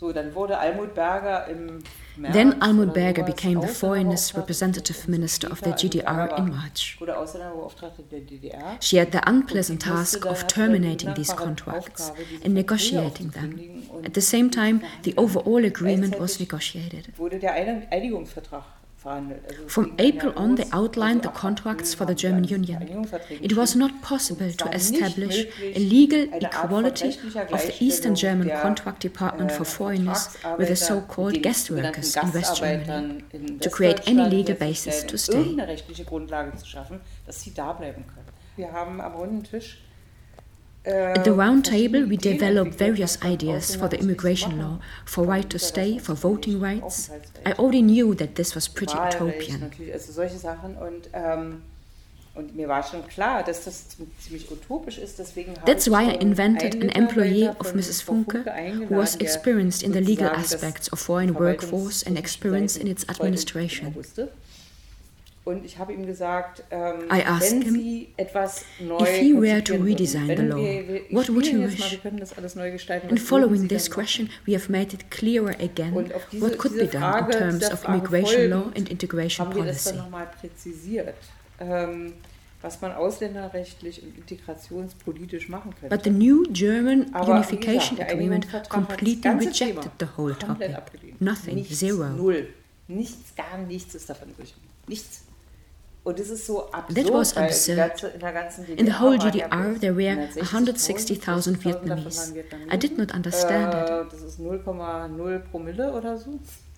Then Almut Berger became the foreigners representative minister of the GDR in March. She had the unpleasant task of terminating these contracts and negotiating them. At the same time, the overall agreement was negotiated. From April on, they outlined the contracts for the German Union. It was not possible to establish a legal equality of the Eastern German Contract Department for foreigners with the so-called guest workers in West Germany, to create any legal basis to stay. At the round table, we developed various ideas for the immigration law, for right to stay, for voting rights. I already knew that this was pretty utopian. That's why I invented an employee of Mrs. Funke, who was experienced in the legal aspects of foreign workforce and experienced in its administration. I asked him if he were to redesign the law, what would he wish? And following this question, we have made it clearer again what could be done in terms of immigration law and integration policy. But the new German unification agreement completely rejected the whole topic. Nothing, zero. That was absurd. In the whole GDR, there were 160,000 Vietnamese. I did not understand it.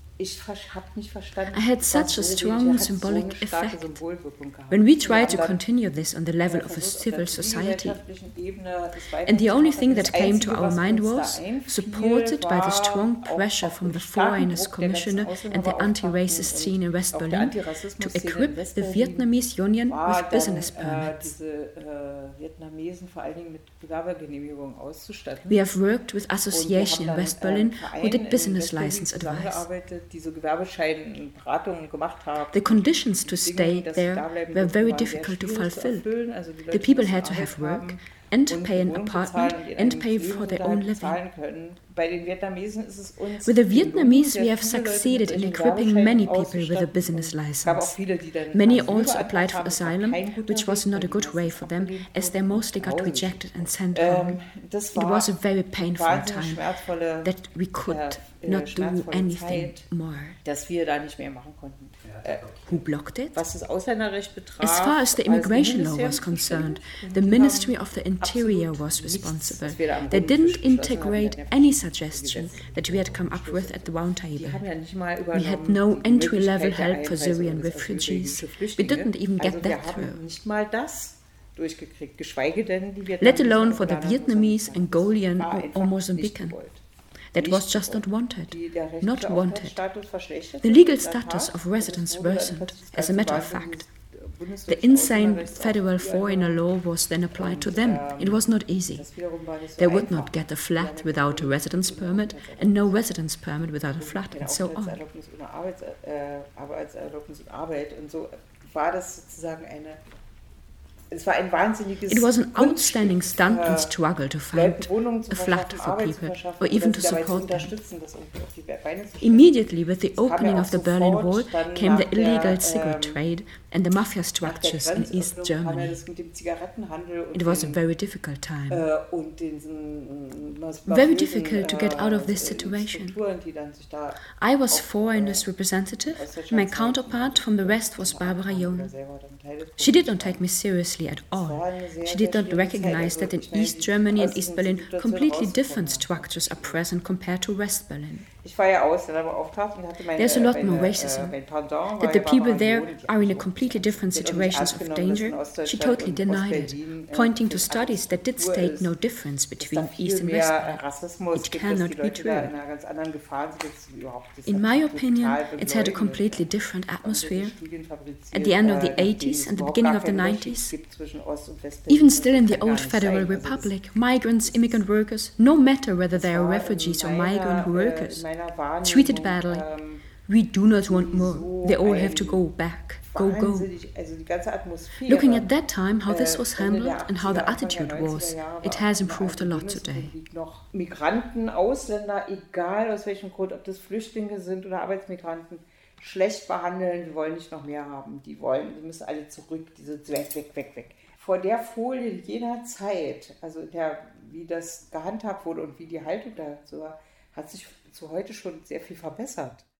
I had such a strong symbolic effect. When we tried to continue this on the level of a civil society, and the only thing that came to our mind was, supported by the strong pressure from the Foreigners Commissioner and the anti-racist scene in West Berlin, to equip the Vietnamese Union with business permits. We have worked with association in West Berlin who did business license advice. The conditions to stay there were very difficult to fulfill. The people had to have work and pay an apartment and pay for their own living. With the Vietnamese, we have succeeded in equipping many people with a business license. Many also applied for asylum, which was not a good way for them, as they mostly got rejected and sent home. It was a very painful time that we could not do anything more. Who blocked it? As far as the immigration law was concerned, the Ministry of the Interior was responsible. They didn't integrate any suggestion that we had come up with at the round table. We had no entry-level help for Syrian refugees. We didn't even get that through. Let alone for the Vietnamese, Angolian or Mozambican. That was just not wanted. Not wanted. The legal status of residents worsened, as a matter of fact. The insane federal foreigner law was then applied to them. It was not easy. They would not get a flat without a residence permit, and no residence permit without a flat, and so on. It was an outstanding stunt and struggle to find a flat for people, or even to support them. Immediately with the opening of the Berlin Wall came the illegal cigarette trade and the mafia structures in East Germany. It was a very difficult time. Very difficult to get out of this situation. I was foreigners representative. My counterpart from the West was Barbara Jung. She did not take me seriously at all. She did not recognize that in East Germany and East Berlin completely different structures are present compared to West Berlin. There's a lot more racism. That the people there are in a completely different situations of danger, she totally denied it, pointing to studies that did state no difference between East and West Berlin. It cannot be true. In my opinion, it had a completely different atmosphere. At the end of the 80s and the beginning of the 90s, even still in the old Federal Republic, migrants, immigrant workers, no matter whether they are refugees or migrant workers, treated badly. We do not want more. They all have to go back. go, go. Also die ganze Atmosphäre. Looking at that time, how this was handled and how the attitude was, it has improved a lot today. Noch Migranten, Ausländer, egal aus welchem Grund, ob das Flüchtlinge sind oder Arbeitsmigranten, schlecht behandeln, die wollen nicht noch mehr haben. Die müssen alle zurück, die sind weg. Vor der Folie jener Zeit, also wie das gehandhabt wurde und wie die Haltung dazu war, hat sich zu heute schon sehr viel verbessert.